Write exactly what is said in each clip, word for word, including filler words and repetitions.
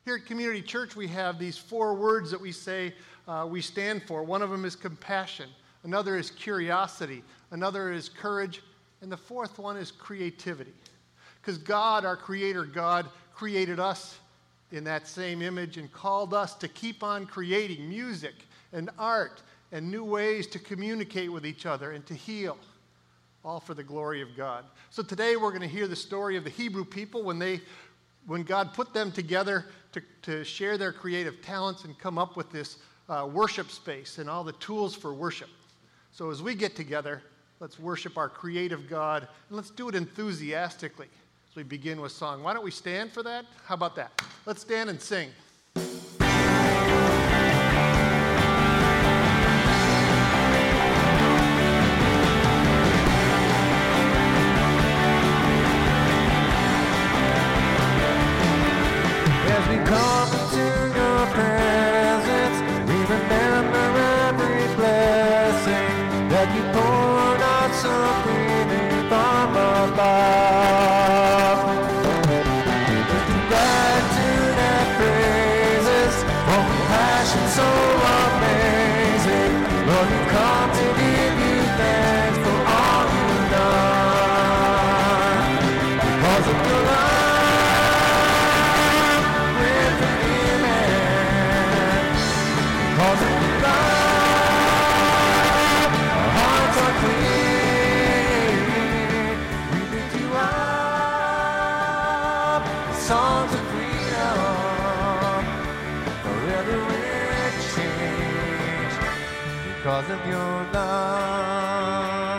Here at Community Church, we have these four words that we say uh, we stand for. One of them is compassion. Another is curiosity. Another is courage. And the fourth one is creativity. Because God, our Creator God, created us in that same image and called us to keep on creating music and art and new ways to communicate with each other and to heal, all for the glory of God. So today we're going to hear the story of the Hebrew people when they, when God put them together to, to share their creative talents and come up with this uh, worship space and all the tools for worship. So as we get together, let's worship our creative God, and let's do it enthusiastically as we begin with song. Why don't we stand for that? How about that? Let's stand and sing. As we come into your presence, we remember every blessing that you poured out so freely from above. With gratitude and praises for compassion so amazing, Lord, we come to give you thanks for all you've done. Because of your love, because of your love, our hearts are clean. We lift you up, songs of freedom, forever exchanged because of your love.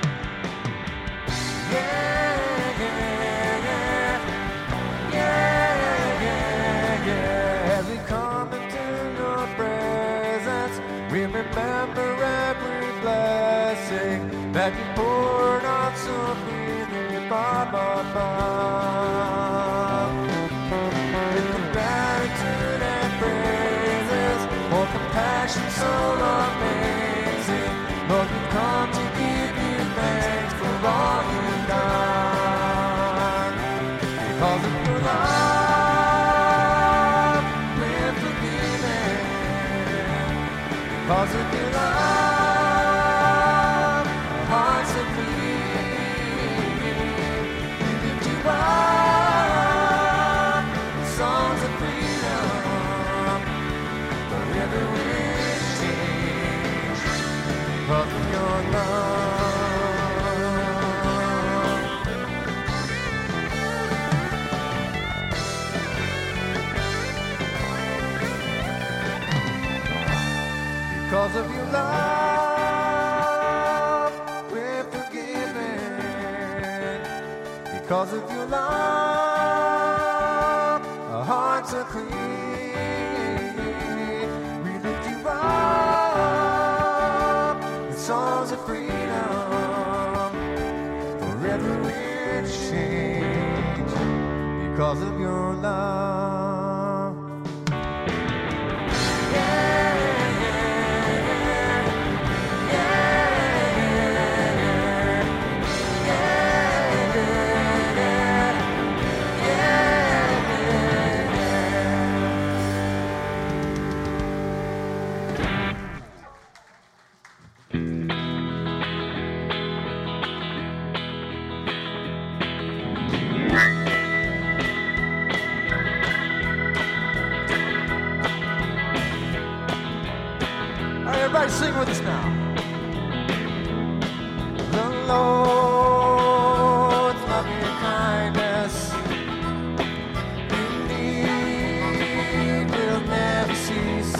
Yeah, yeah, yeah, yeah, yeah, yeah. As we come into your presence, we remember every blessing that you poured out so freely from above. With gratitude and praises for compassion so amazing, Lord, we come to give you thanks for all you've done. Because of your love, we're forgiven. Because of your love, our hearts are free. We lift you up, songs of freedom, forever exchanged because of your love. Because of your love, we're forgiven. Because of your love, our hearts are clean. We lift you up with songs of freedom, forever exchanged because of your love. Everybody sing with us now. The Lord's loving kindness indeed will never cease,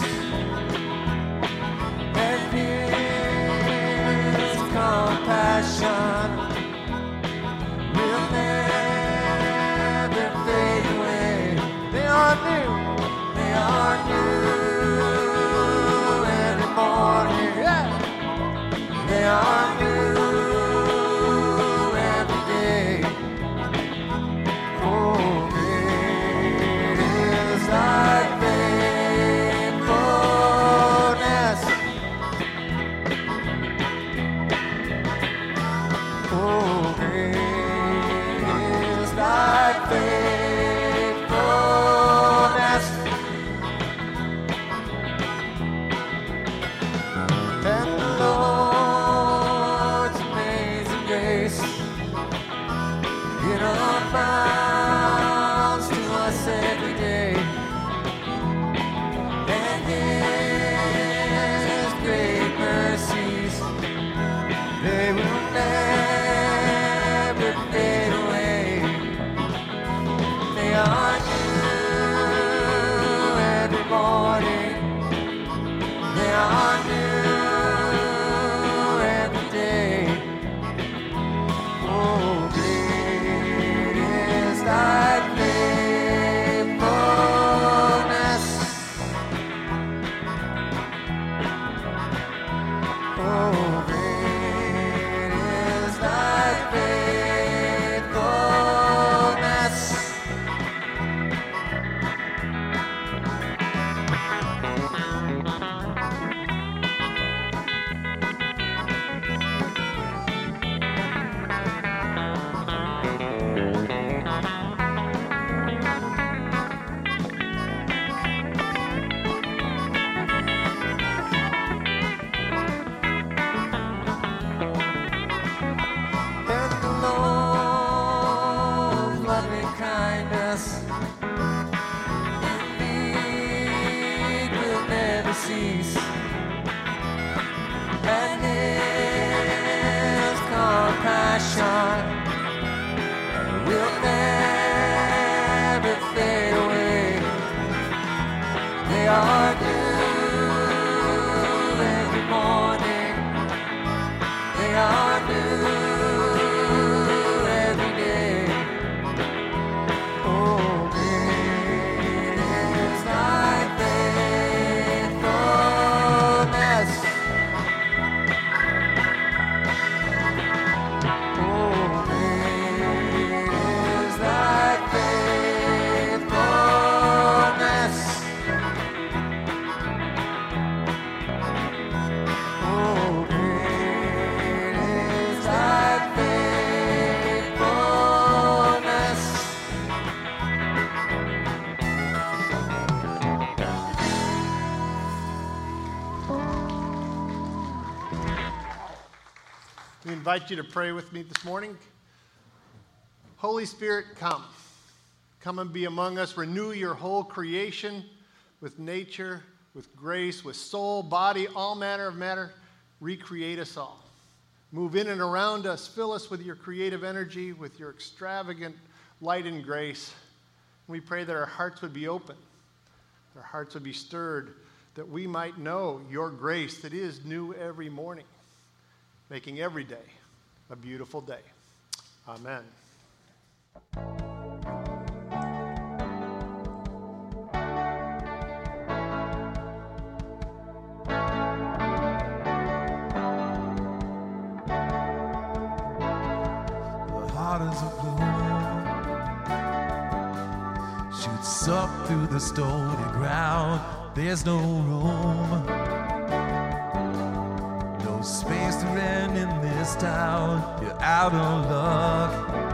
and His compassion will never fade away. They are new, they are new. Morning, yeah. cease, and His compassion will never fade away. They are new every morning. They are new every day. Oh, great is thy faithfulness. Oh, great is thy faithfulness. Oh, great is thy faithfulness. We invite you to pray with me this morning. Holy Spirit, come. Come and be among us. Renew your whole creation with nature, with grace, with soul, body, all manner of matter. Recreate us all. Move in and around us. Fill us with your creative energy, with your extravagant light and grace. We pray that our hearts would be open, our hearts would be stirred, that we might know your grace that is new every morning, making every day a beautiful day. Amen. The heart is a bloom, shoots up through the stony ground. There's no room, no space to rent in this town. You're out of luck,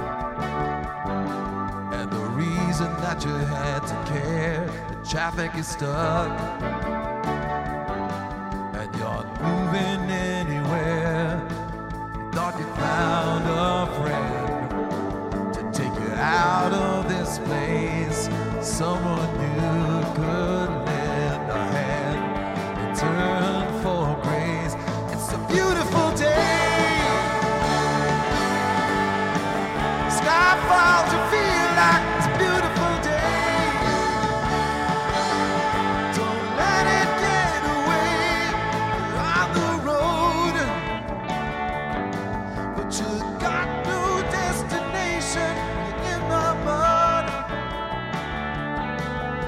and the reason that you had to care, the traffic is stuck, and you're not moving anywhere. You thought you found a friend to take you out of this place, someone you could lend a hand in turn for grace. It's a beautiful day. Sky falls, you feel like it's a beautiful day. Don't let it get away. You're on the road, but you got no destination. You're in the mud.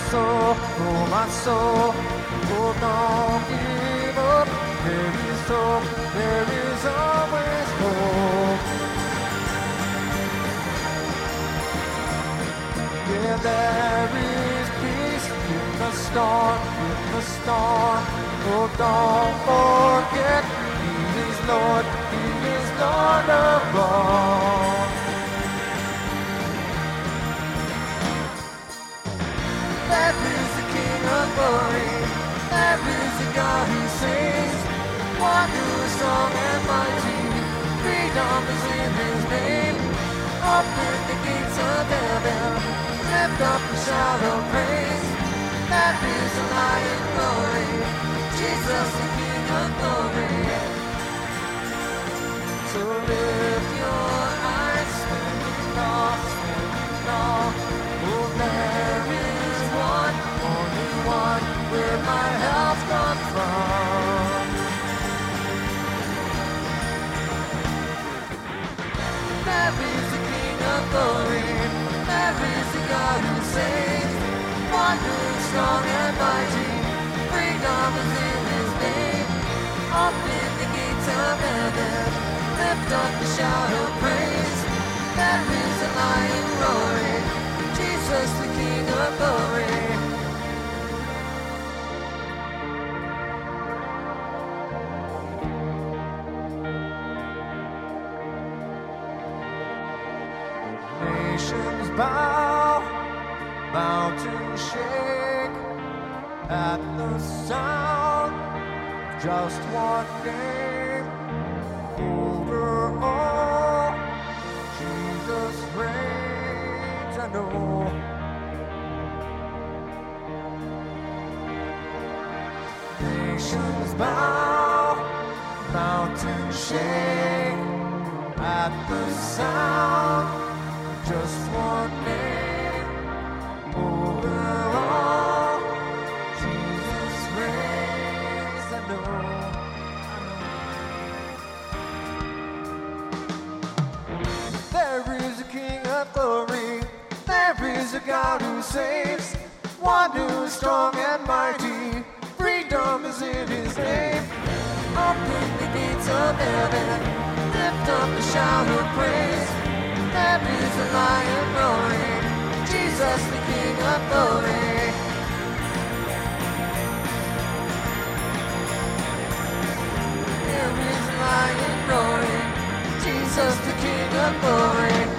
soul, oh my soul, oh don't give up. There is hope, there is always hope. Yeah, there is peace in the storm, in the storm. Oh, don't forget, He is Lord, He is Lord of all. There is the King of glory, there is the God who saves. One who is strong and mighty, freedom is in His name. Open the gates of heaven, lift up a shout of praise. There is a lion glory, Jesus the King of glory. So lift your eyes, stand off, stand off. Oh, there is one, only one, where my help comes from. There is the King of glory, there is the God who saves. One who is strong and mighty, freedom is in His name. Open the gates of heaven, lift up a shout of praise. There is a lion roaring, Jesus the King of glory. Nations bow, mountains shake at the sound of just one name. Over all, Jesus reigns, I know. Nations bow, mountains shake at the sound. Just one name, over all, Jesus reigns, I know, I know. There is a King of glory, there is a God who saves, one who is strong and mighty, freedom is in His name. Open the gates of heaven, lift up a shout of praise. There is a lion roaring, Jesus the King of glory. There is a lion roaring, Jesus the King of glory.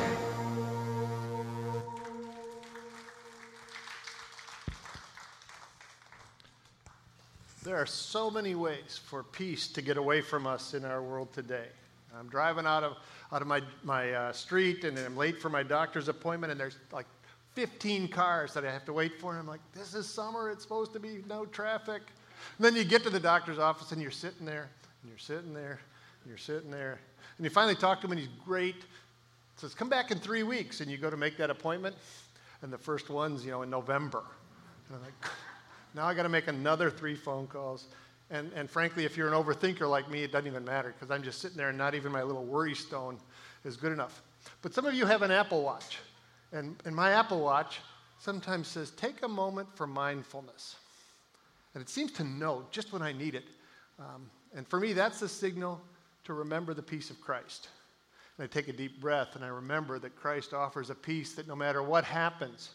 There are so many ways for peace to get away from us in our world today. I'm driving out of out of my, my uh, street, and I'm late for my doctor's appointment, and there's like fifteen cars that I have to wait for, and I'm like, this is summer, it's supposed to be no traffic. And then you get to the doctor's office, and you're sitting there, and you're sitting there, and you're sitting there, and you finally talk to him, and he's great. Says, come back in three weeks, and you go to make that appointment, and the first one's, you know, in November. And I'm like, now I got to make another three phone calls. And, and frankly, if you're an overthinker like me, it doesn't even matter, because I'm just sitting there and not even my little worry stone is good enough. But some of you have an Apple Watch. And, and my Apple Watch sometimes says, take a moment for mindfulness. And it seems to know just when I need it. Um, and for me, that's the signal to remember the peace of Christ. And I take a deep breath, and I remember that Christ offers a peace that no matter what happens,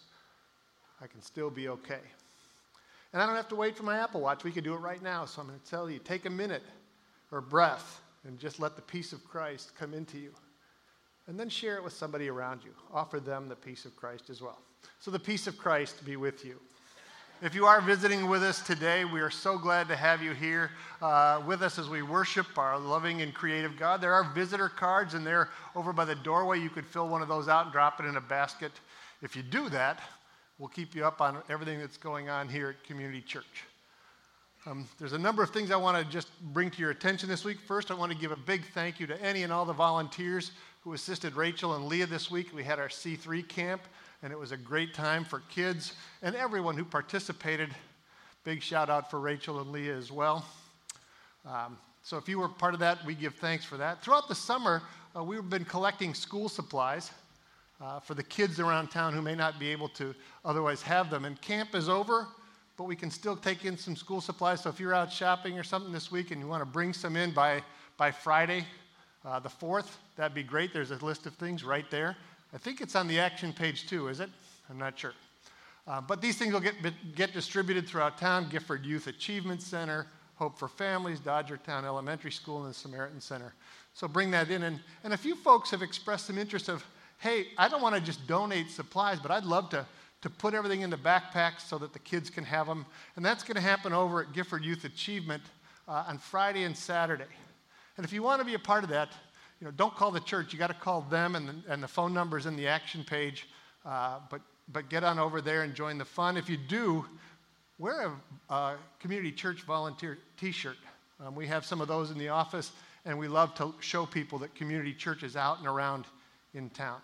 I can still be okay. And I don't have to wait for my Apple Watch. We can do it right now. So I'm going to tell you, take a minute or breath and just let the peace of Christ come into you. And then share it with somebody around you. Offer them the peace of Christ as well. So the peace of Christ be with you. If you are visiting with us today, we are so glad to have you here uh, with us as we worship our loving and creative God. There are visitor cards, and they're over by the doorway. You could fill one of those out and drop it in a basket. If you do that, we'll keep you up on everything that's going on here at Community Church. Um, there's a number of things I want to just bring to your attention this week. First, I want to give a big thank you to any and all the volunteers who assisted Rachel and Leah this week. We had our C three camp, and it was a great time for kids and everyone who participated. Big shout out for Rachel and Leah as well. Um, so if you were part of that, we give thanks for that. Throughout the summer, uh, we've been collecting school supplies. uh, for the kids around town who may not be able to otherwise have them. And camp is over, but we can still take in some school supplies. So if you're out shopping or something this week and you want to bring some in by, by Friday, uh, the fourth, that'd be great. There's a list of things right there. I think it's on the action page too, is it? I'm not sure. Uh, but these things will get, get distributed throughout town. Gifford Youth Achievement Center, Hope for Families, Dodgertown Elementary School, and the Samaritan Center. So bring that in. And, and a few folks have expressed some interest of, hey, I don't want to just donate supplies, but I'd love to, to put everything in the backpacks so that the kids can have them. And that's going to happen over at Gifford Youth Achievement uh, on Friday and Saturday. And if you want to be a part of that, you know, don't call the church. You got to call them, and the, and the phone number's in the action page. Uh, but But get on over there and join the fun. If you do, wear a uh, community church volunteer t-shirt. Um, we have some of those in the office, and we love to show people that community church is out and around in town.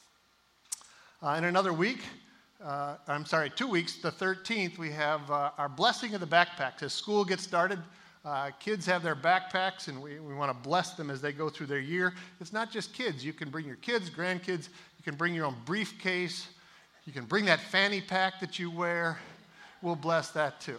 Uh, in another week, uh, I'm sorry, two weeks, the thirteenth, we have uh, our blessing of the backpacks. As school gets started, uh, kids have their backpacks, and we, we want to bless them as they go through their year. It's not just kids. You can bring your kids, grandkids. You can bring your own briefcase. You can bring that fanny pack that you wear. We'll bless that too.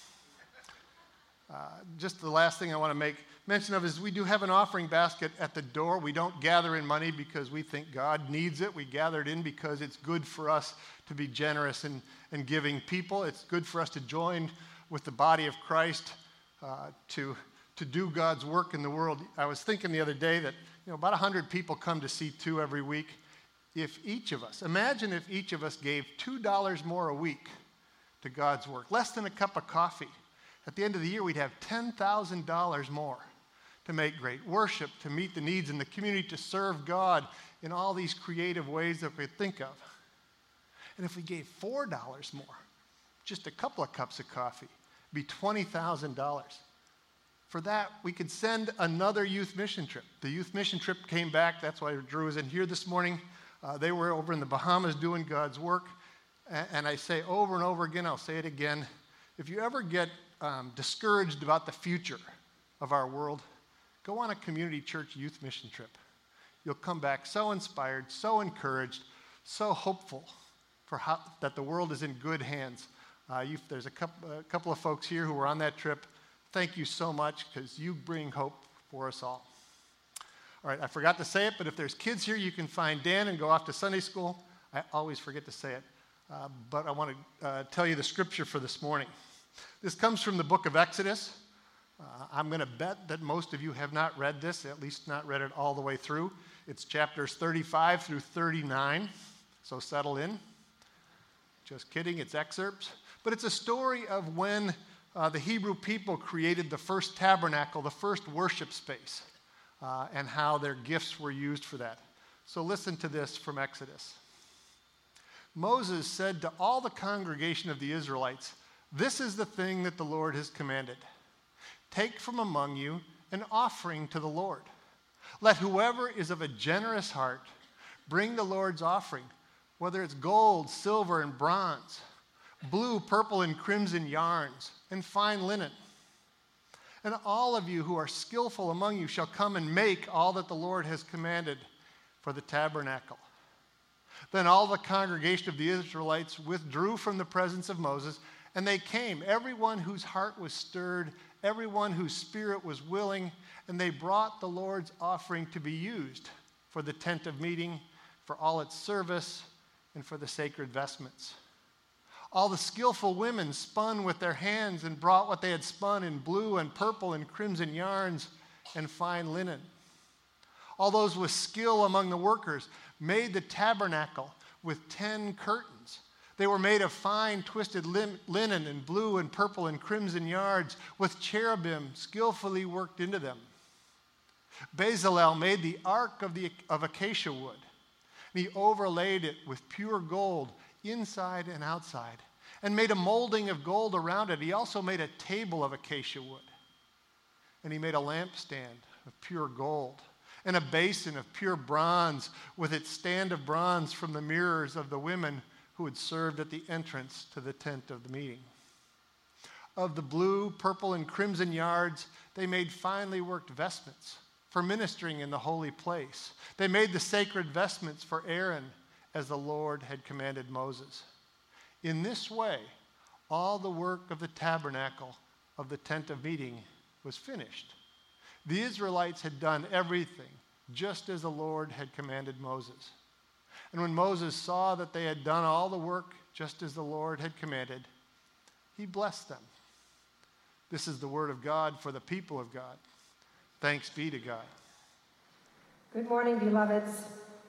Uh, just the last thing I want to make mention of is we do have an offering basket at the door. We don't gather in money because we think God needs it. We gather it in because it's good for us to be generous and, and giving people. It's good for us to join with the body of Christ uh, to, to do God's work in the world. I was thinking the other day that you know about one hundred people come to C two every week. If each of us, imagine if each of us gave two dollars more a week to God's work, less than a cup of coffee. At the end of the year, we'd have ten thousand dollars more to make great worship, to meet the needs in the community, to serve God in all these creative ways that we think of. And if we gave four dollars more, just a couple of cups of coffee, it'd be twenty thousand dollars. For that, we could send another youth mission trip. The youth mission trip came back. That's why Drew is in here this morning. Uh, they were over in the Bahamas doing God's work. And, and I say over and over again, I'll say it again, if you ever get um, discouraged about the future of our world, go on a community church youth mission trip. You'll come back so inspired, so encouraged, so hopeful for how, that the world is in good hands. Uh, there's a couple, a couple of folks here who were on that trip. Thank you so much because you bring hope for us all. All right, I forgot to say it, but if there's kids here, you can find Dan and go off to Sunday school. I always forget to say it, uh, but I want to uh, tell you the scripture for this morning. This comes from the book of Exodus. Uh, I'm going to bet that most of you have not read this, at least not read it all the way through. It's chapters thirty-five through thirty-nine, so settle in. Just kidding, it's excerpts. But it's a story of when uh, the Hebrew people created the first tabernacle, the first worship space. Uh, and how their gifts were used for that. So listen to this from Exodus. Moses said to all the congregation of the Israelites, "This is the thing that the Lord has commanded. Take from among you an offering to the Lord. Let whoever is of a generous heart bring the Lord's offering, whether it's gold, silver, and bronze, blue, purple, and crimson yarns, and fine linen. And all of you who are skillful among you shall come and make all that the Lord has commanded for the tabernacle." Then all the congregation of the Israelites withdrew from the presence of Moses, and they came, everyone whose heart was stirred, everyone whose spirit was willing, and they brought the Lord's offering to be used for the tent of meeting, for all its service, and for the sacred vestments. All the skillful women spun with their hands and brought what they had spun in blue and purple and crimson yarns and fine linen. All those with skill among the workers made the tabernacle with ten curtains. They were made of fine twisted lin- linen in blue and purple and crimson yards with cherubim skillfully worked into them. Bezalel made the ark of, the, of acacia wood, and he overlaid it with pure gold inside and outside, and made a molding of gold around it. He also made a table of acacia wood, and he made a lampstand of pure gold, and a basin of pure bronze with its stand of bronze from the mirrors of the women who had served at the entrance to the tent of the meeting. Of the blue, purple, and crimson yards, they made finely worked vestments for ministering in the holy place. They made the sacred vestments for Aaron as the Lord had commanded Moses. In this way, all the work of the tabernacle of the tent of meeting was finished. The Israelites had done everything just as the Lord had commanded Moses. And when Moses saw that they had done all the work just as the Lord had commanded, he blessed them. This is the word of God for the people of God. Thanks be to God. Good morning, beloveds.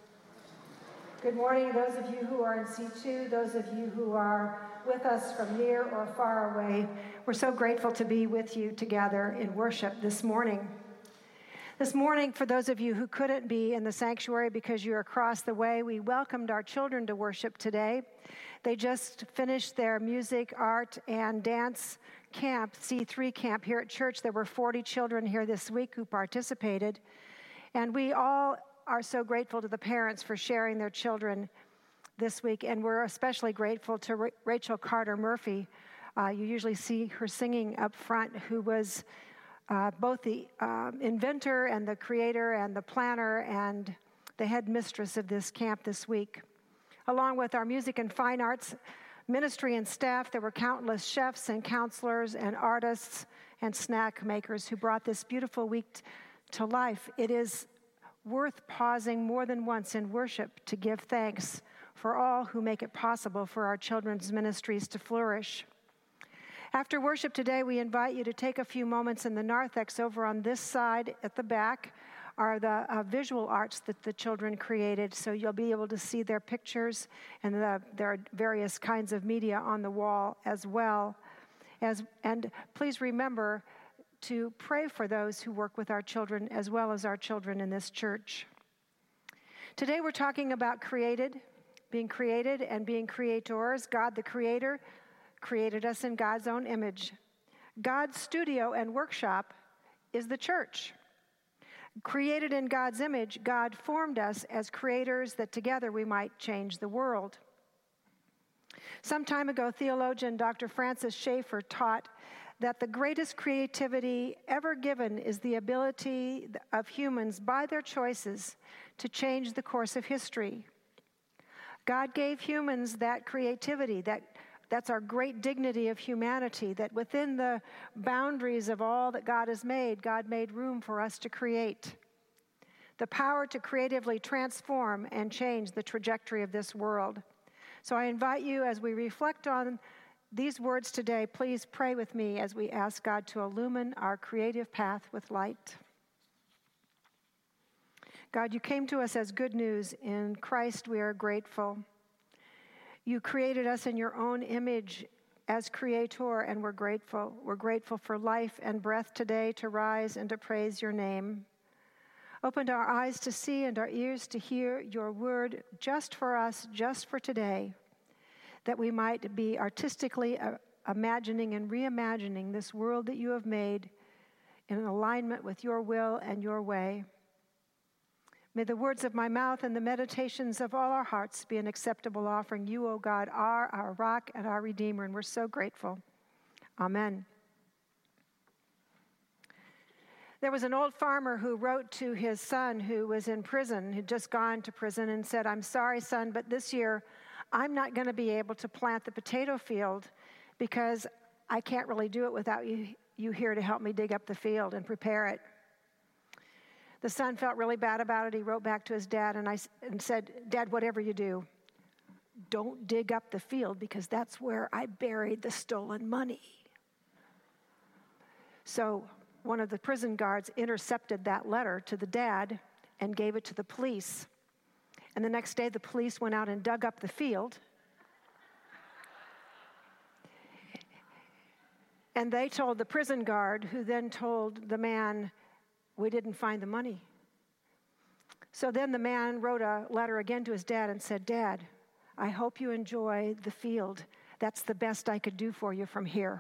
Good morning, those of you who are in C two, those of you who are with us from near or far away. We're so grateful to be with you together in worship this morning. This morning, for those of you who couldn't be in the sanctuary because you're across the way, we welcomed our children to worship today. They just finished their music, art, and dance camp, C three camp here at church. There were forty children here this week who participated. And we all are so grateful to the parents for sharing their children this week. And we're especially grateful to Ra- Rachel Carter Murphy. Uh, you usually see her singing up front, who was uh, both the uh, inventor and the creator and the planner and the head mistress of this camp this week. Along with our music and fine arts ministry and staff, there were countless chefs and counselors and artists and snack makers who brought this beautiful week t- to life. It is worth pausing more than once in worship to give thanks for all who make it possible for our children's ministries to flourish. After worship today, we invite you to take a few moments in the narthex over on this side at the back are the uh, visual arts that the children created. So you'll be able to see their pictures, and the, there are various kinds of media on the wall as well. As, and please remember to pray for those who work with our children as well as our children in this church. Today we're talking about created, being created and being creators. God the Creator created us in God's own image. God's studio and workshop is the church. Created in God's image, God formed us as creators that together we might change the world. Some time ago, theologian Doctor Francis Schaeffer taught that the greatest creativity ever given is the ability of humans by their choices to change the course of history. God gave humans that creativity, that that's our great dignity of humanity, that within the boundaries of all that God has made, God made room for us to create. The power to creatively transform and change the trajectory of this world. So I invite you, as we reflect on these words today, please pray with me as we ask God to illumine our creative path with light. God, you came to us as good news. In Christ, we are grateful. You created us in your own image as creator, and we're grateful. We're grateful for life and breath today to rise and to praise your name. Opened our eyes to see and our ears to hear your word just for us, just for today, that we might be artistically uh, imagining and reimagining this world that you have made in alignment with your will and your way. May the words of my mouth and the meditations of all our hearts be an acceptable offering. You, O God, are our rock and our Redeemer, and we're so grateful. Amen. There was an old farmer who wrote to his son who was in prison, who'd just gone to prison, and said, "I'm sorry, son, but this year I'm not going to be able to plant the potato field because I can't really do it without you, you here to help me dig up the field and prepare it." The son felt really bad about it. He wrote back to his dad and, I, and said, "Dad, whatever you do, don't dig up the field because that's where I buried the stolen money." So one of the prison guards intercepted that letter to the dad and gave it to the police. And the next day, the police went out and dug up the field. And they told the prison guard, who then told the man, "We didn't find the money." So then the man wrote a letter again to his dad and said, "Dad, I hope you enjoy the field. That's the best I could do for you from here."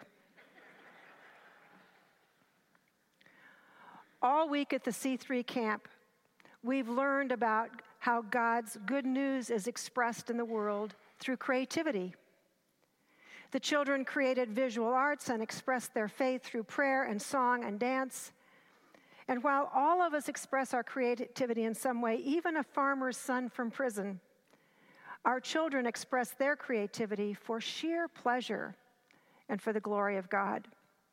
All week at the C three camp, we've learned about how God's good news is expressed in the world through creativity. The children created visual arts and expressed their faith through prayer and song and dance. And while all of us express our creativity in some way, even a farmer's son from prison, Our children express their creativity for sheer pleasure and for the glory of God.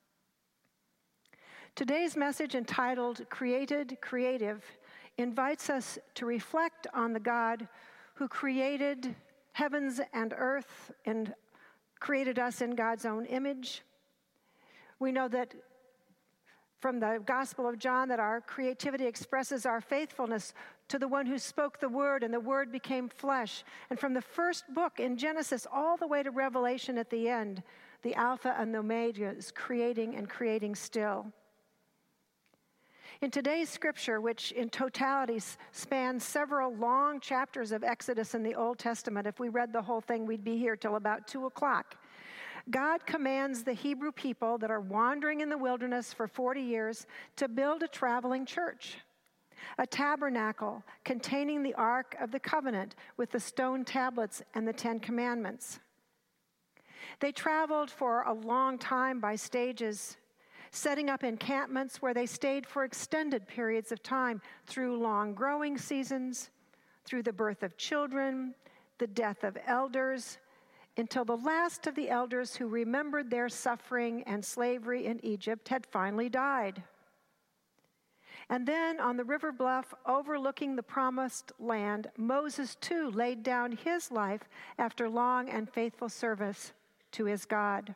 Today's message, entitled Created Creative, invites us to reflect on the God who created heavens and earth and created us in God's own image. We know that from the Gospel of John that our creativity expresses our faithfulness to the one who spoke the Word, and the Word became flesh. And from the first book in Genesis all the way to Revelation at the end, the Alpha and the Omega is creating and creating still. In today's scripture, which in totality spans several long chapters of Exodus in the Old Testament, if we read the whole thing, we'd be here till about two o'clock. God commands the Hebrew people that are wandering in the wilderness for forty years to build a traveling church, a tabernacle containing the Ark of the Covenant with the stone tablets and the Ten Commandments. They traveled for a long time by stages, setting up encampments where they stayed for extended periods of time through long growing seasons, through the birth of children, the death of elders, until the last of the elders who remembered their suffering and slavery in Egypt had finally died. And then on the river bluff overlooking the promised land, Moses too laid down his life after long and faithful service to his God.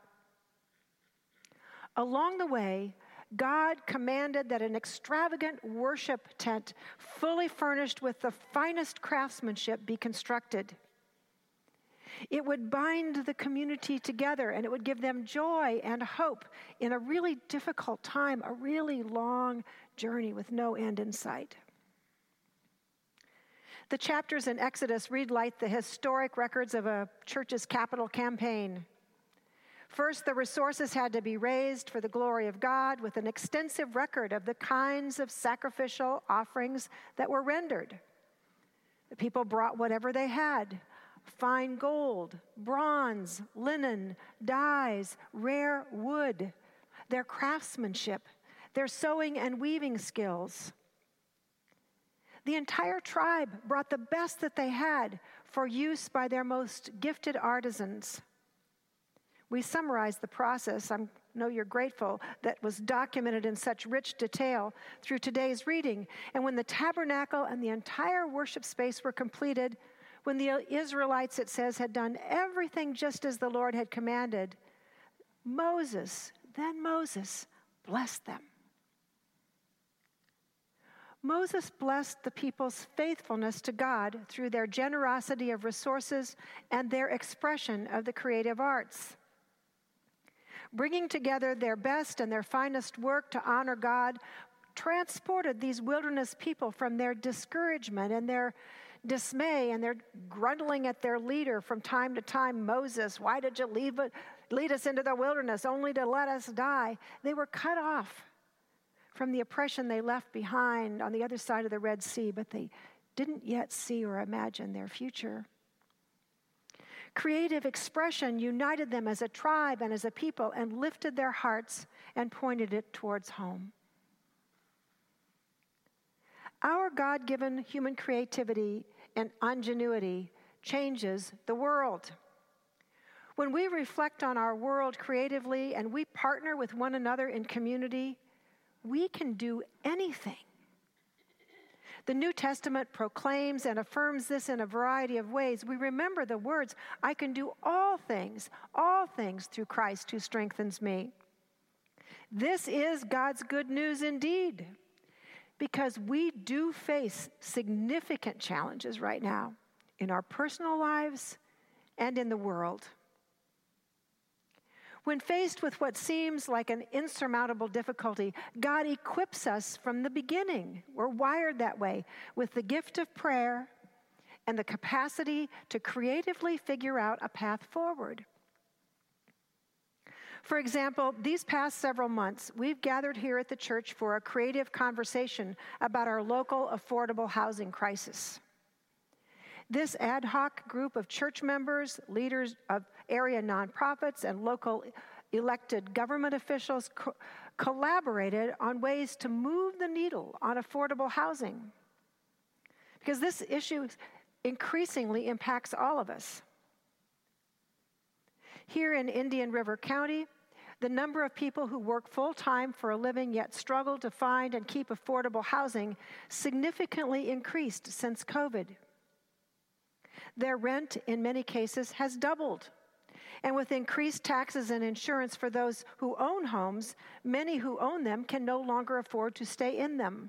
Along the way, God commanded that an extravagant worship tent, fully furnished with the finest craftsmanship, be constructed. It would bind the community together, and it would give them joy and hope in a really difficult time, a really long journey with no end in sight. The chapters in Exodus read like the historic records of a church's capital campaign. First, the resources had to be raised for the glory of God with an extensive record of the kinds of sacrificial offerings that were rendered. The people brought whatever they had: fine gold, bronze, linen, dyes, rare wood, their craftsmanship, their sewing and weaving skills. The entire tribe brought the best that they had for use by their most gifted artisans. We summarize the process, I know you're grateful, that was documented in such rich detail through today's reading. And when the tabernacle and the entire worship space were completed, when the Israelites, it says, had done everything just as the Lord had commanded, Moses, then Moses, blessed them. Moses blessed the people's faithfulness to God through their generosity of resources and their expression of the creative arts. Bringing together their best and their finest work to honor God transported these wilderness people from their discouragement and their dismay and their grumbling at their leader from time to time. Moses, why did you leave it, lead us into the wilderness only to let us die? They were cut off from the oppression they left behind on the other side of the Red Sea, but they didn't yet see or imagine their future. Creative expression united them as a tribe and as a people and lifted their hearts and pointed it towards home. Our God-given human creativity and ingenuity changes the world. When we reflect on our world creatively and we partner with one another in community, we can do anything. The New Testament proclaims and affirms this in a variety of ways. We remember the words, I can do all things, all things through Christ who strengthens me. This is God's good news indeed, because we do face significant challenges right now in our personal lives and in the world. When faced with what seems like an insurmountable difficulty, God equips us from the beginning. We're wired that way, with the gift of prayer and the capacity to creatively figure out a path forward. For example, these past several months, we've gathered here at the church for a creative conversation about our local affordable housing crisis. This ad hoc group of church members, leaders of area nonprofits, and local elected government officials co- collaborated on ways to move the needle on affordable housing. Because this issue increasingly impacts all of us. Here in Indian River County, the number of people who work full-time for a living yet struggle to find and keep affordable housing significantly increased since COVID. Their rent, in many cases, has doubled. And with increased taxes and insurance for those who own homes, many who own them can no longer afford to stay in them.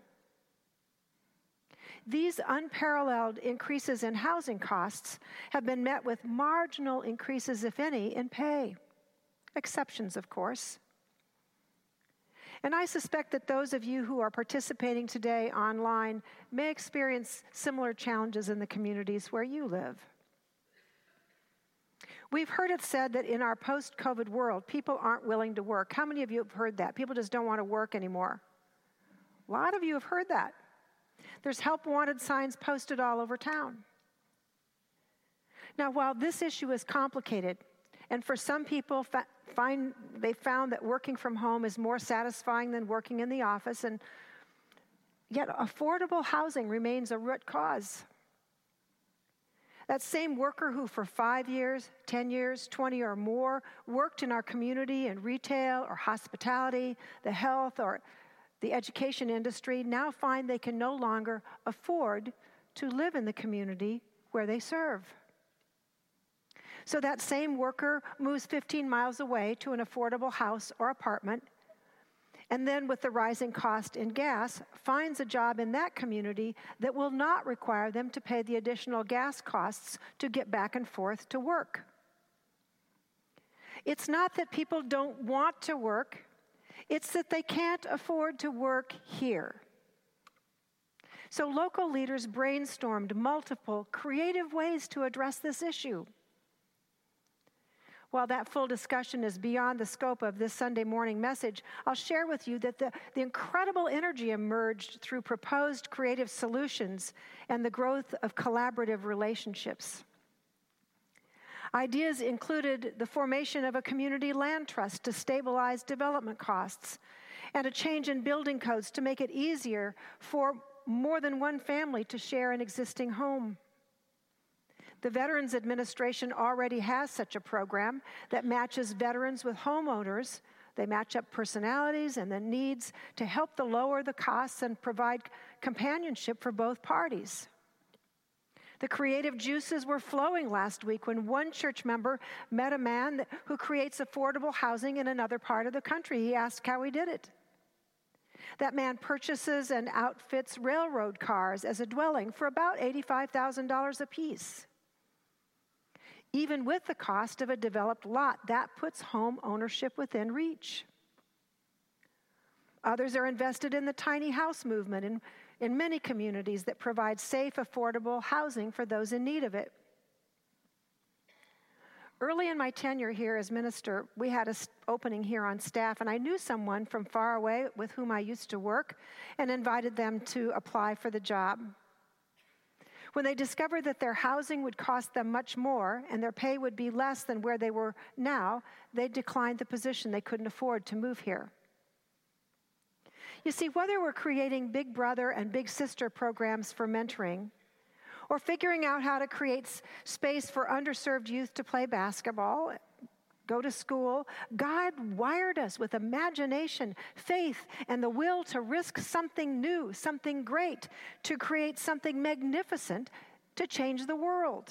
These unparalleled increases in housing costs have been met with marginal increases, if any, in pay. Exceptions, of course. And I suspect that those of you who are participating today online may experience similar challenges in the communities where you live. We've heard it said that in our post-COVID world, people aren't willing to work. How many of you have heard that? People just don't want to work anymore. A lot of you have heard that. There's help wanted signs posted all over town. Now, while this issue is complicated, and for some people, fa- find they found that working from home is more satisfying than working in the office, and yet affordable housing remains a root cause. That same worker who for five years, ten years, twenty or more worked in our community in retail or hospitality, the health or the education industry now find they can no longer afford to live in the community where they serve. So that same worker moves fifteen miles away to an affordable house or apartment, and then with the rising cost in gas, finds a job in that community that will not require them to pay the additional gas costs to get back and forth to work. It's not that people don't want to work, it's that they can't afford to work here. So local leaders brainstormed multiple creative ways to address this issue. While that full discussion is beyond the scope of this Sunday morning message, I'll share with you that the, the incredible energy emerged through proposed creative solutions and the growth of collaborative relationships. Ideas included the formation of a community land trust to stabilize development costs, and a change in building codes to make it easier for more than one family to share an existing home. The Veterans Administration already has such a program that matches veterans with homeowners. They match up personalities and the needs to help to lower the costs and provide companionship for both parties. The creative juices were flowing last week when one church member met a man that, who creates affordable housing in another part of the country. He asked how he did it. That man purchases and outfits railroad cars as a dwelling for about eighty-five thousand dollars apiece. Even with the cost of a developed lot, that puts home ownership within reach. Others are invested in the tiny house movement in, in many communities that provide safe, affordable housing for those in need of it. Early in my tenure here as minister, we had an opening here on staff, and I knew someone from far away with whom I used to work and invited them to apply for the job. When they discovered that their housing would cost them much more and their pay would be less than where they were now, they declined the position. They couldn't afford to move here. You see, whether we're creating Big Brother and Big Sister programs for mentoring, or figuring out how to create space for underserved youth to play basketball, go to school, God wired us with imagination, faith, and the will to risk something new, something great, to create something magnificent to change the world.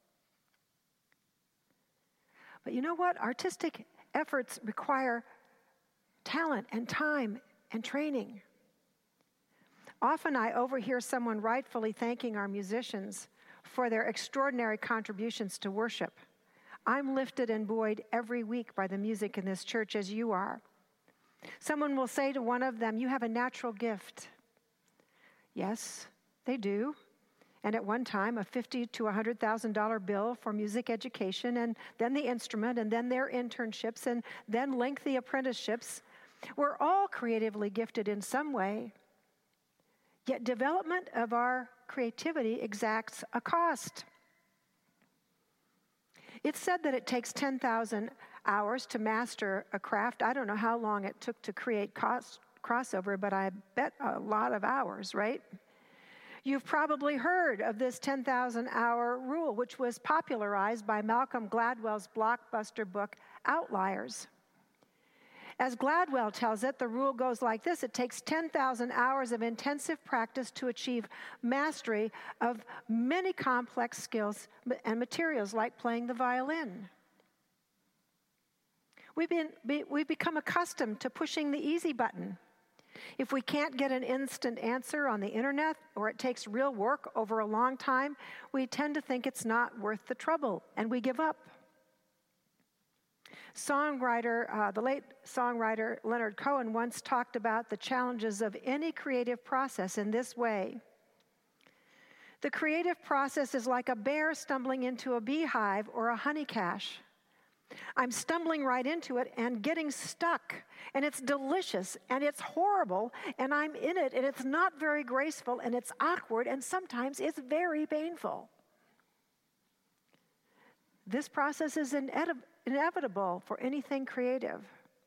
But you know what? Artistic efforts require talent and time and training. Often I overhear someone rightfully thanking our musicians for their extraordinary contributions to worship. I'm lifted and buoyed every week by the music in this church as you are. Someone will say to one of them, "You have a natural gift." Yes, they do. And at one time, a fifty thousand to one hundred thousand dollars bill for music education, and then the instrument, and then their internships, and then lengthy apprenticeships. We're all creatively gifted in some way. Yet development of our creativity exacts a cost. It's said that it takes ten thousand hours to master a craft. I don't know how long it took to create cost, crossover, but I bet a lot of hours, right? You've probably heard of this ten thousand hour rule, which was popularized by Malcolm Gladwell's blockbuster book, Outliers. As Gladwell tells it, the rule goes like this. It takes ten thousand hours of intensive practice to achieve mastery of many complex skills and materials like playing the violin. We've, been, be, we've become accustomed to pushing the easy button. If we can't get an instant answer on the internet, or it takes real work over a long time, we tend to think it's not worth the trouble, and we give up. Songwriter, uh, the late songwriter Leonard Cohen once talked about the challenges of any creative process in this way. The creative process is like a bear stumbling into a beehive or a honey cache. I'm stumbling right into it and getting stuck, and it's delicious, and it's horrible, and I'm in it, and it's not very graceful, and it's awkward, and sometimes it's very painful. This process is inedi- inevitable for anything creative.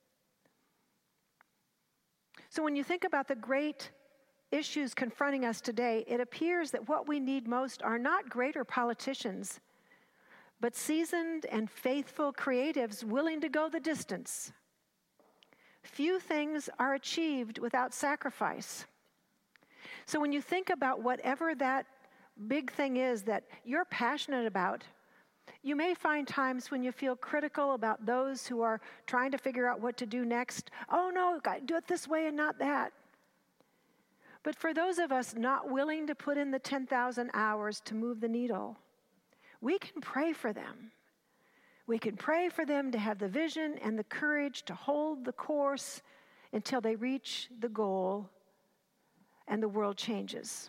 So when you think about the great issues confronting us today, it appears that what we need most are not greater politicians, but seasoned and faithful creatives willing to go the distance. Few things are achieved without sacrifice. So when you think about whatever that big thing is that you're passionate about, you may find times when you feel critical about those who are trying to figure out what to do next. Oh no, got to do it this way and not that. But for those of us not willing to put in the ten thousand hours to move the needle, we can pray for them. We can pray for them to have the vision and the courage to hold the course until they reach the goal and the world changes.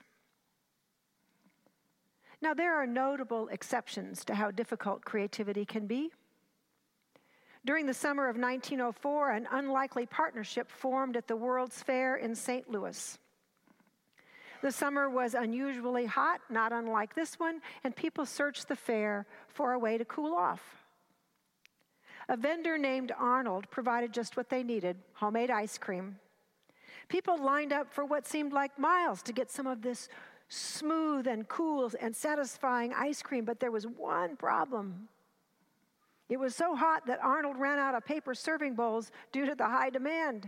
Now, there are notable exceptions to how difficult creativity can be. During the summer of nineteen oh four, an unlikely partnership formed at the World's Fair in Saint Louis. The summer was unusually hot, not unlike this one, and people searched the fair for a way to cool off. A vendor named Arnold provided just what they needed, homemade ice cream. People lined up for what seemed like miles to get some of this smooth and cool and satisfying ice cream, but there was one problem. It was so hot that Arnold ran out of paper serving bowls due to the high demand.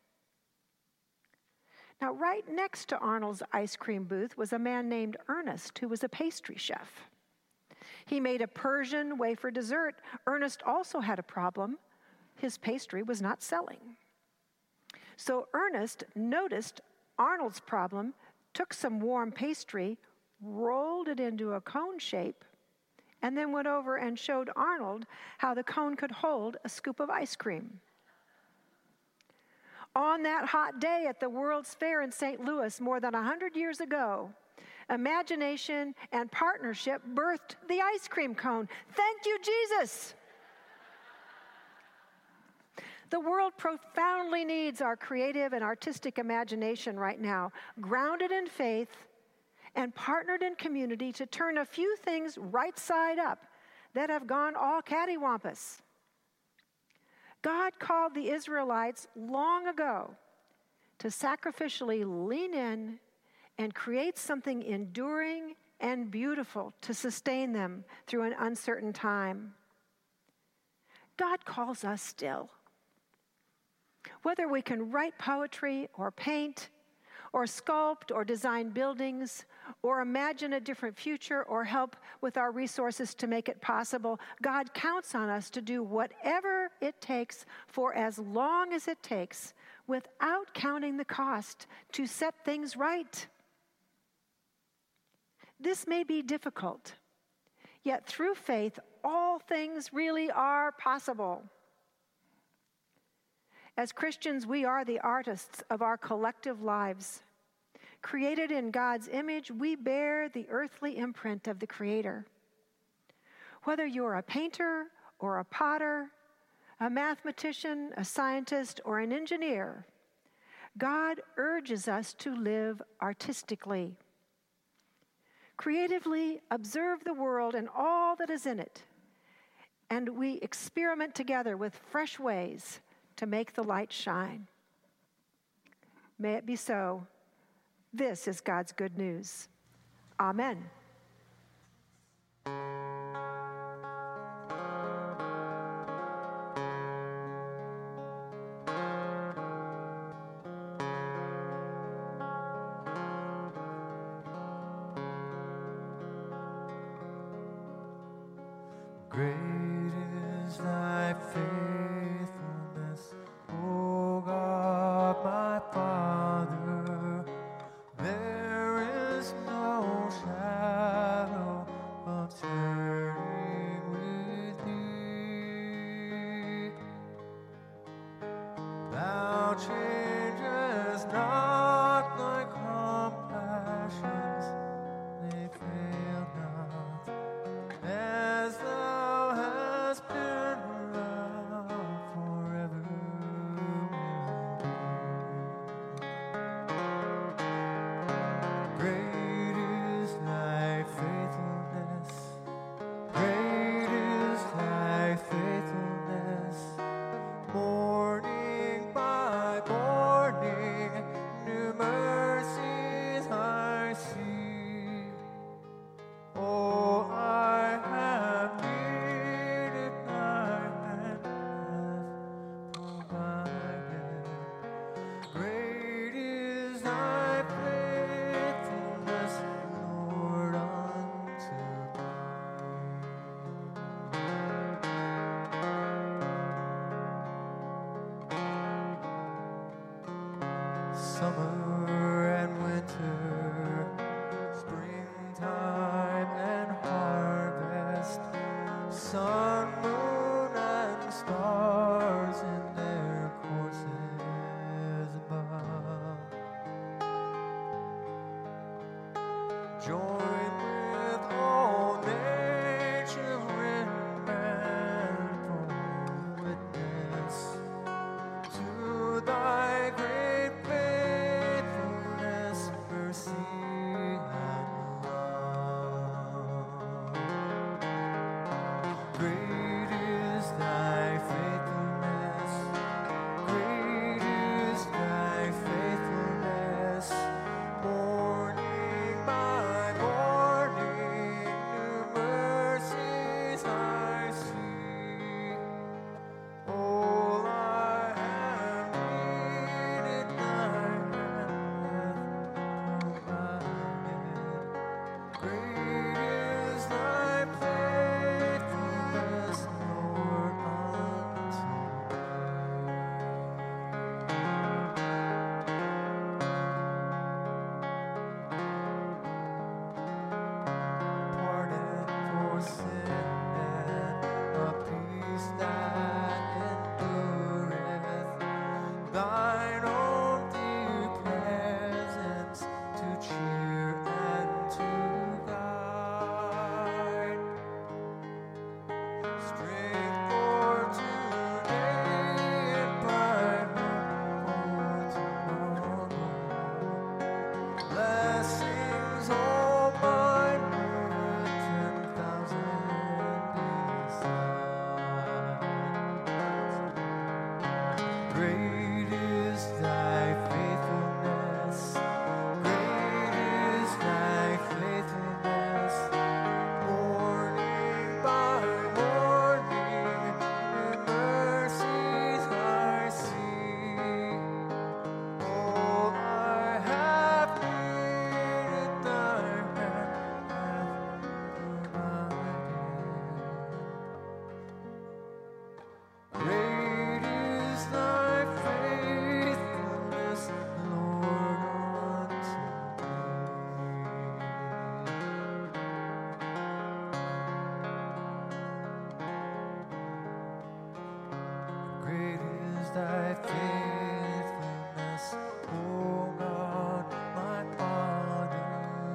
Now, right next to Arnold's ice cream booth was a man named Ernest, who was a pastry chef. He made a Persian wafer dessert. Ernest also had a problem. His pastry was not selling. So Ernest noticed Arnold's problem, took some warm pastry, rolled it into a cone shape, and then went over and showed Arnold how the cone could hold a scoop of ice cream. On that hot day at the World's Fair in Saint Louis more than one hundred years ago, imagination and partnership birthed the ice cream cone. Thank you, Jesus. The world profoundly needs our creative and artistic imagination right now, grounded in faith and partnered in community to turn a few things right side up that have gone all cattywampus. God called the Israelites long ago to sacrificially lean in and create something enduring and beautiful to sustain them through an uncertain time. God calls us still. Whether we can write poetry or paint or sculpt or design buildings or imagine a different future or help with our resources to make it possible, God counts on us to do whatever it takes for as long as it takes without counting the cost to set things right. This may be difficult, yet through faith, all things really are possible. As Christians, we are the artists of our collective lives. Created in God's image, we bear the earthly imprint of the Creator. Whether you're a painter or a potter, a mathematician, a scientist, or an engineer, God urges us to live artistically. Creatively observe the world and all that is in it, and we experiment together with fresh ways to make the light shine. May it be so. This is God's good news. Amen. Great is thy faithfulness, O God, my Father. There is no shadow of turning with thee. Thou changest not thy compassions, they fail not. As thou hast been around forever. Great is thy faithfulness. Great is thy faithfulness. Morning by morning, new mercies I see. Oh, I have needed, thy hand hath provided. Great is thy faithfulness, Lord, unto me. Summer and winter, springtime and harvest, sun, moon, and stars in their courses above, join with all nature in manifold witness to thy great faithfulness, mercy, and love. Great is thy faithfulness. Great is thy faithfulness. Morning by morning, new mercies I see. All I have needed, thy hand hath provided. Great is thy faithfulness, Lord, unto pardon for sin and a peace that endureth, thine own dear presence to cheer and to guide, strength for today and bright hope for tomorrow. Blessings all mine with ten thousand besides. Great is thy faithfulness. Great is thy faithfulness. Morning by morning, new mercies I see. All I have needed, thy hand hath provided. Great is thy faithfulness, Lord, unto me. Great is thy faithfulness, O God, my Father.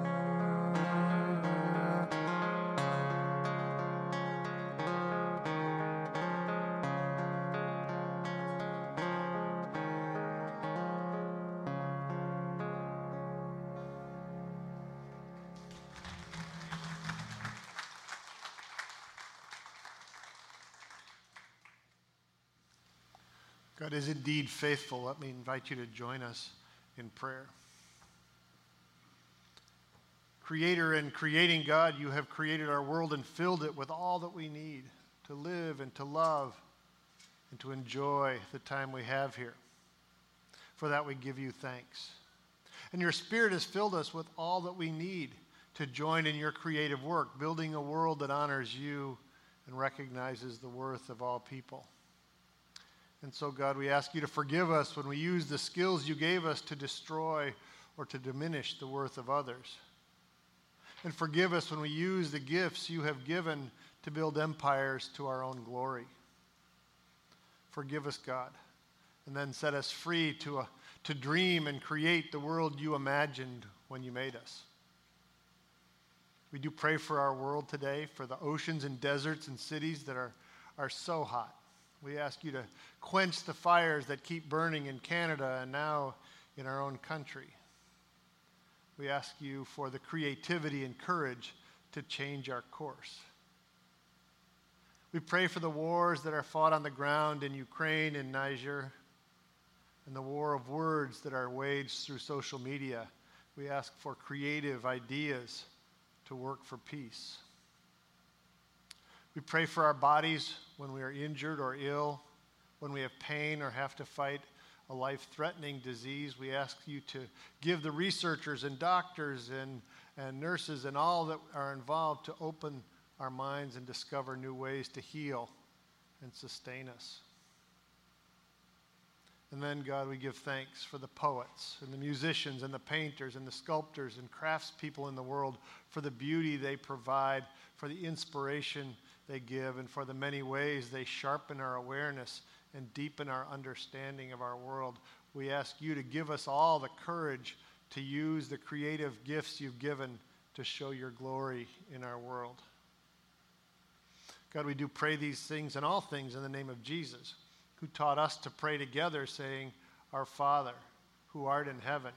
God is indeed faithful. Let me invite you to join us in prayer. Creator and creating God, you have created our world and filled it with all that we need to live and to love and to enjoy the time we have here. For that we give you thanks. And your Spirit has filled us with all that we need to join in your creative work, building a world that honors you and recognizes the worth of all people. And so, God, we ask you to forgive us when we use the skills you gave us to destroy or to diminish the worth of others. And forgive us when we use the gifts you have given to build empires to our own glory. Forgive us, God, and then set us free to, uh, to dream and create the world you imagined when you made us. We do pray for our world today, for the oceans and deserts and cities that are, are so hot. We ask you to quench the fires that keep burning in Canada and now in our own country. We ask you for the creativity and courage to change our course. We pray for the wars that are fought on the ground in Ukraine and Niger, and the war of words that are waged through social media. We ask for creative ideas to work for peace. We pray for our bodies when we are injured or ill, when we have pain or have to fight a life-threatening disease. We ask you to give the researchers and doctors and, and nurses and all that are involved to open our minds and discover new ways to heal and sustain us. And then, God, we give thanks for the poets and the musicians and the painters and the sculptors and craftspeople in the world, for the beauty they provide, for the inspiration they give, and for the many ways they sharpen our awareness and deepen our understanding of our world. We ask you to give us all the courage to use the creative gifts you've given to show your glory in our world. God, we do pray these things and all things in the name of Jesus, who taught us to pray together, saying, Our Father, who art in heaven,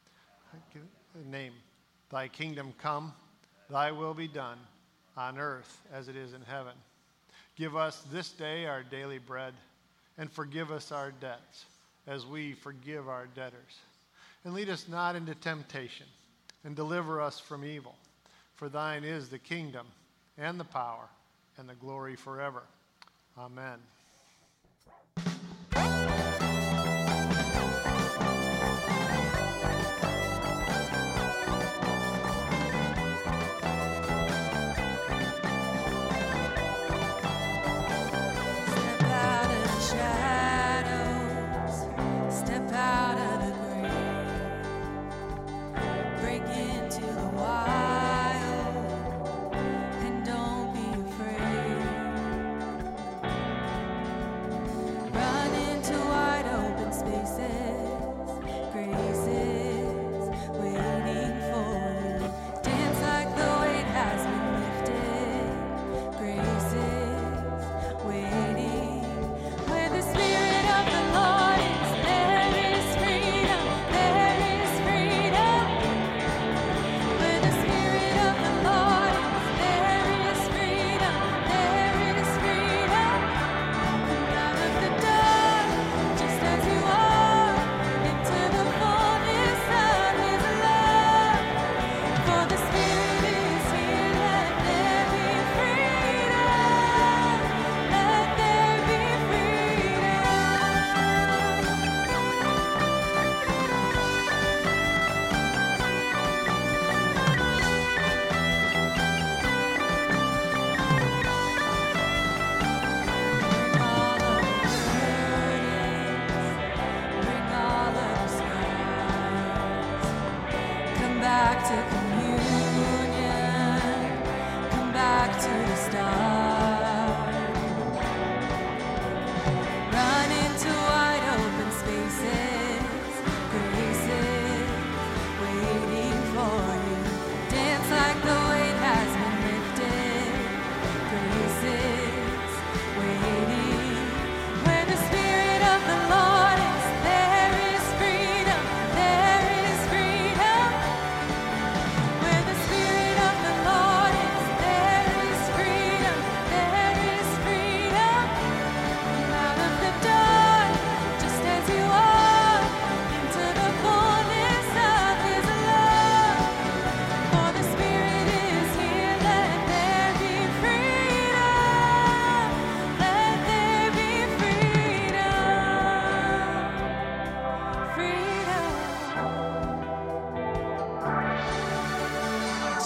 name, thy kingdom come, thy will be done, on earth as it is in heaven. Give us this day our daily bread, and forgive us our debts, as we forgive our debtors. And lead us not into temptation, and deliver us from evil. For thine is the kingdom, and the power, and the glory forever. Amen. Freedom.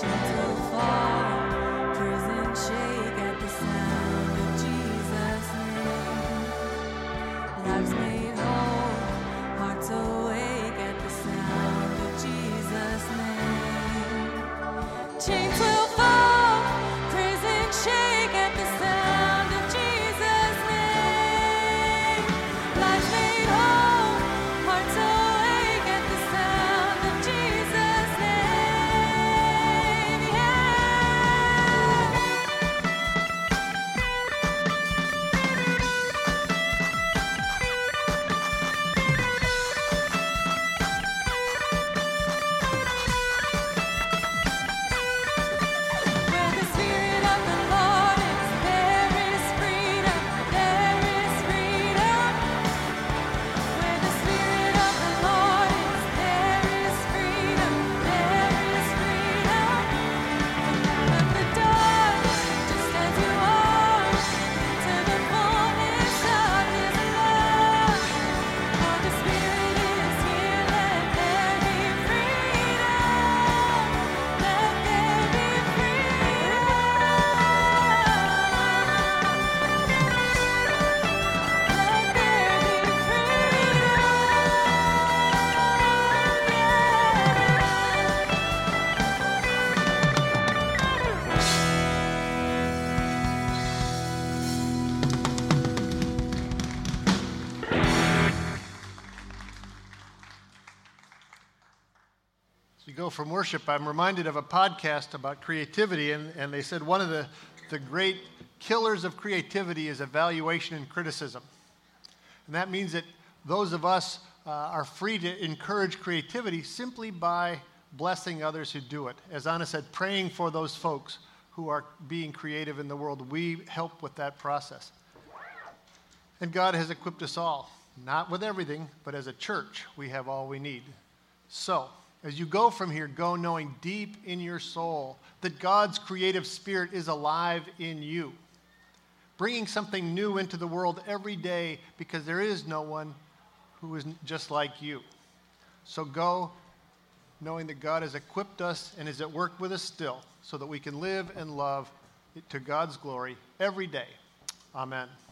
Go from worship, I'm reminded of a podcast about creativity, and, and they said one of the, the great killers of creativity is evaluation and criticism. And that means that those of us uh, are free to encourage creativity simply by blessing others who do it. As Anna said, praying for those folks who are being creative in the world. We help with that process. And God has equipped us all, not with everything, but as a church, we have all we need. So, as you go from here, go knowing deep in your soul that God's creative spirit is alive in you, bringing something new into the world every day because there is no one who is just like you. So go knowing that God has equipped us and is at work with us still so that we can live and love to God's glory every day. Amen.